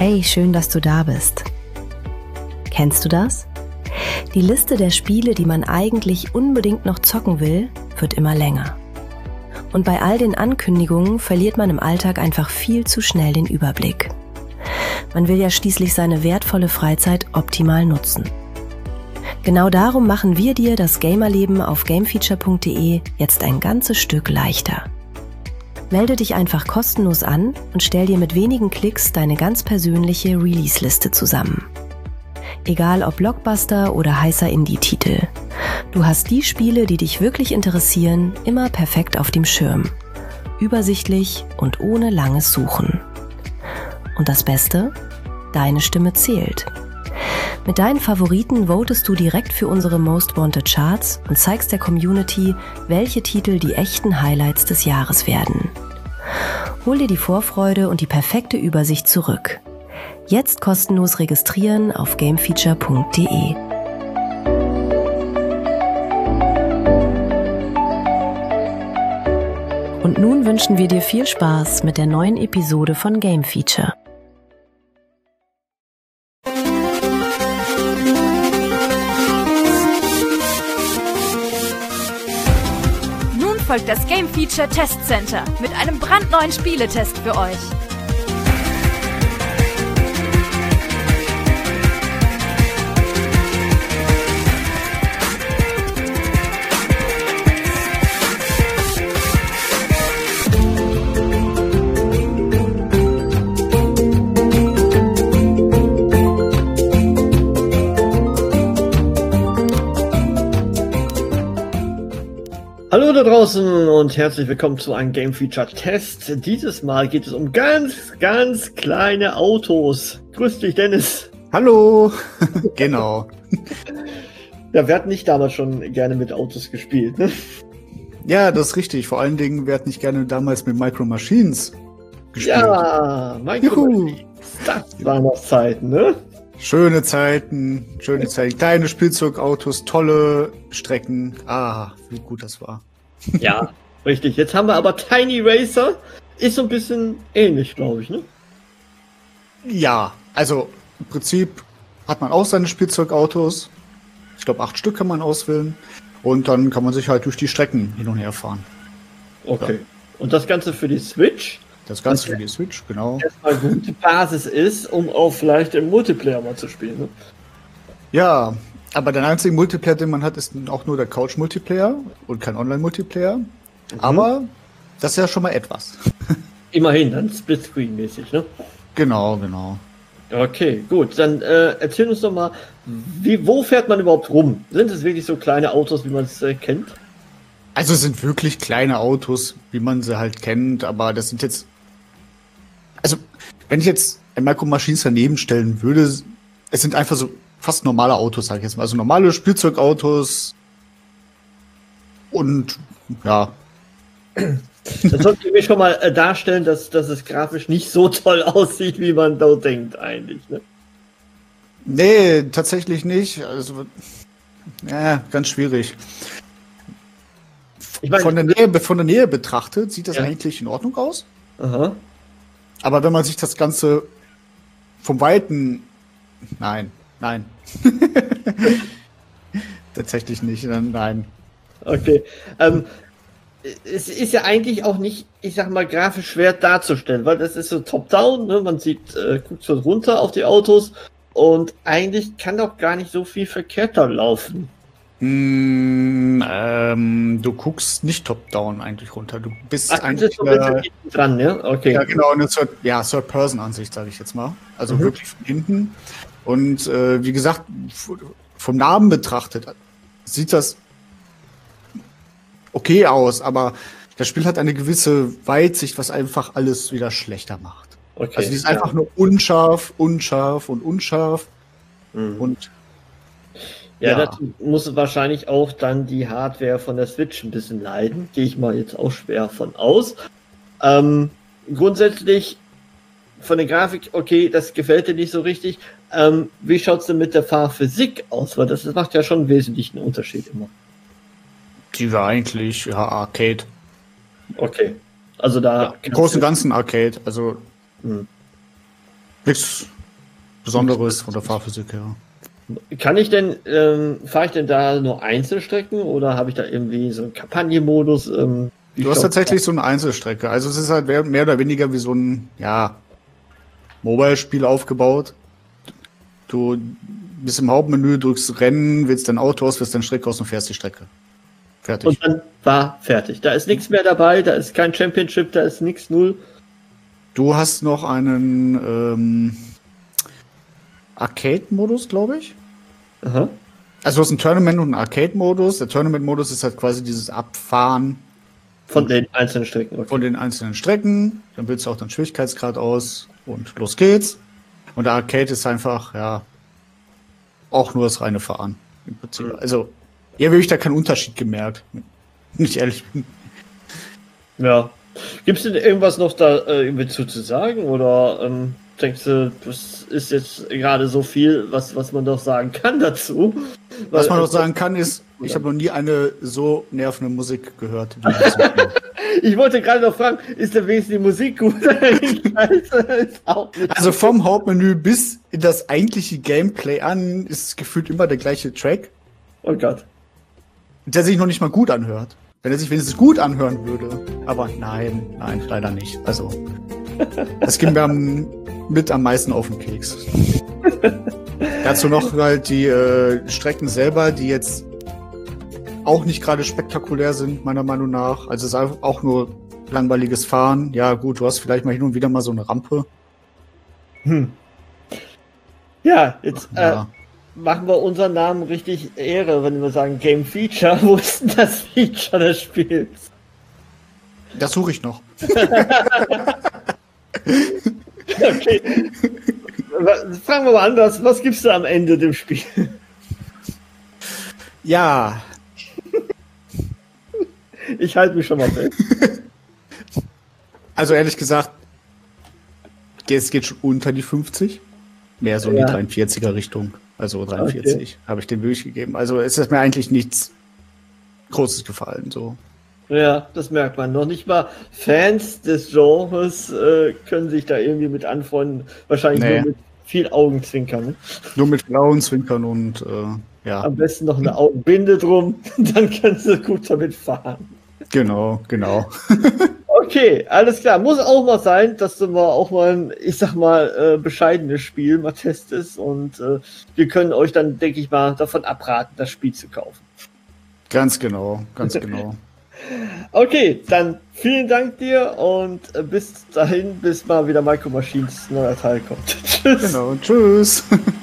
Hey, schön, dass du da bist. Kennst du das? Die Liste der Spiele, die man eigentlich unbedingt noch zocken will, wird immer länger. Und bei all den Ankündigungen verliert man im Alltag einfach viel zu schnell den Überblick. Man will ja schließlich seine wertvolle Freizeit optimal nutzen. Genau darum machen wir dir das Gamerleben auf gamefeature.de jetzt ein ganzes Stück leichter. Melde dich einfach kostenlos an und stell dir mit wenigen Klicks deine ganz persönliche Release-Liste zusammen. Egal ob Blockbuster oder heißer Indie-Titel. Du hast die Spiele, die dich wirklich interessieren, immer perfekt auf dem Schirm. Übersichtlich und ohne langes Suchen. Und das Beste? Deine Stimme zählt. Mit deinen Favoriten votest du direkt für unsere Most Wanted Charts und zeigst der Community, welche Titel die echten Highlights des Jahres werden. Hol dir die Vorfreude und die perfekte Übersicht zurück. Jetzt kostenlos registrieren auf gamefeature.de. Und nun wünschen wir dir viel Spaß mit der neuen Episode von Game Feature. Folgt das Game Feature Test Center mit einem brandneuen Spieletest für euch. Hallo da draußen und herzlich willkommen zu einem Game Feature Test. Dieses Mal geht es um ganz kleine Autos. Grüß dich, Dennis. Hallo. Genau. Ja, wir hatten nicht damals schon gerne mit Autos gespielt, ne? Ja, das ist richtig. Vor allen Dingen, wir hatten nicht gerne damals mit Micro Machines gespielt. Ja, Micro Machines. Das waren noch Zeiten, ne? Schöne Zeiten. Kleine Spielzeugautos, tolle Strecken. Ah, wie gut das war. Ja, richtig. Jetzt haben wir aber Tiny Racer. Ist so ein bisschen ähnlich, glaube ich, ne? Ja, also im Prinzip hat man auch seine Spielzeugautos. Ich glaube, 8 Stück kann man auswählen. Und dann kann man sich halt durch die Strecken hin und her fahren. Okay. Ja. Und das Ganze für die Switch? Das Ganze für die Switch, genau. Erstmal gute Basis ist, um auch vielleicht im Multiplayer mal zu spielen. Ne? Ja, aber der einzige Multiplayer, den man hat, ist auch nur der Couch-Multiplayer und kein Online-Multiplayer. Mhm. Aber das ist ja schon mal etwas. Immerhin, dann Splitscreen-mäßig, ne? Genau. Okay, gut. Dann erzähl uns doch mal, wo fährt man überhaupt rum? Sind es wirklich so kleine Autos, wie man es kennt? Also es sind wirklich kleine Autos, wie man sie halt kennt, aber das sind jetzt... Also, wenn ich jetzt ein Micro Machines daneben stellen würde, es sind einfach so fast normale Autos, sag ich jetzt mal. Also normale Spielzeugautos und ja. Das sollte ich mir schon mal darstellen, dass es grafisch nicht so toll aussieht, wie man da denkt eigentlich, ne? Nee, tatsächlich nicht. Also, ja, ganz schwierig. Ich meine, von der Nähe betrachtet sieht das eigentlich in Ordnung aus. Aha. Aber wenn man sich das Ganze vom Weiten... Nein. Tatsächlich nicht, nein. Okay. Es ist ja eigentlich auch nicht, ich sag mal, grafisch schwer darzustellen, weil das ist so top-down, ne? Man sieht, guckt so runter auf die Autos und eigentlich kann doch gar nicht so viel verkehrt da laufen. Du guckst nicht top-down eigentlich runter. Du bist eigentlich so ein bisschen dran, ne? Okay. Ja, genau, eine Third-Person-Ansicht, sage ich jetzt mal. Also wirklich von hinten. Und wie gesagt, vom Namen betrachtet sieht das okay aus, aber das Spiel hat eine gewisse Weitsicht, was einfach alles wieder schlechter macht. Okay, also die ist einfach nur unscharf. Und ja, das muss wahrscheinlich auch dann die Hardware von der Switch ein bisschen leiden. Gehe ich mal jetzt auch schwer von aus. Grundsätzlich von der Grafik, okay, das gefällt dir nicht so richtig. Wie schaut's denn mit der Fahrphysik aus? Weil das macht ja schon einen wesentlichen Unterschied immer. Die war eigentlich Arcade. Okay. Also da. Im Großen und Ganzen Arcade. Also nichts Besonderes von der Fahrphysik her. Kann ich denn, fahre ich denn da nur Einzelstrecken oder habe ich da irgendwie so einen Kampagnenmodus? Du hast tatsächlich so eine Einzelstrecke. Also es ist halt mehr oder weniger wie so ein, ja, Mobile-Spiel aufgebaut. Du bist im Hauptmenü, drückst Rennen, wählst dein Auto aus, wählst deine Strecke aus und fährst die Strecke. Fertig. Und dann war fertig. Da ist nichts mehr dabei, da ist kein Championship, da ist nichts, null. Du hast noch einen Arcade-Modus, glaube ich. Aha. Also du hast einen Tournament und einen Arcade-Modus. Der Tournament-Modus ist halt quasi dieses Abfahren von den einzelnen Strecken. Okay. Von den einzelnen Strecken. Dann wählst du auch den Schwierigkeitsgrad aus und los geht's. Und der Arcade ist einfach, ja, auch nur das reine Fahren. Im Prinzip. Also, hier habe ich da keinen Unterschied gemerkt. Nicht ehrlich bin. Ja. Gibt es denn irgendwas noch da irgendwie zu sagen? Oder denkst du, das ist jetzt gerade so viel, was man doch sagen kann dazu? Was man noch sagen kann, ist, ich habe noch nie eine so nervende Musik gehört. Ich wollte gerade noch fragen, ist denn wenigstens die Musik gut? Also vom Hauptmenü bis in das eigentliche Gameplay an ist gefühlt immer der gleiche Track. Oh Gott. Der sich noch nicht mal gut anhört. Wenn er sich wenigstens gut anhören würde. Aber nein, leider nicht. Also, das ging mir am meisten auf den Keks. Dazu noch halt die Strecken selber, die jetzt auch nicht gerade spektakulär sind, meiner Meinung nach. Also es ist auch nur langweiliges Fahren. Ja gut, du hast vielleicht mal hin und wieder mal so eine Rampe. Ja, jetzt machen wir unseren Namen richtig Ehre, wenn wir sagen Game Feature. Wo ist denn das Feature des Spiels? Das suche ich noch. Okay. Fragen wir mal anders. Was gibst du am Ende dem Spiel? Ja. Ich halte mich schon mal fest. Also ehrlich gesagt, es geht schon unter die 50. Mehr so in die 43er Richtung. Also 43 habe ich den wirklich gegeben. Also es ist mir eigentlich nichts Großes gefallen. So. Ja, das merkt man. Noch nicht mal Fans des Genres können sich da irgendwie mit anfreunden. Wahrscheinlich nur mit viel Augenzwinkern. Ne? Nur mit blauen Zwinkern und ja. Am besten noch eine Augenbinde drum, dann kannst du gut damit fahren. Genau. Okay, alles klar. Muss auch mal sein, dass du mal auch mal ein, ich sag mal, bescheidenes Spiel mal testest und wir können euch dann, denke ich mal, davon abraten, das Spiel zu kaufen. Ganz genau. Okay, dann vielen Dank dir und bis dahin, bis mal wieder Micro Machines neuer Teil kommt. Tschüss. Genau, tschüss.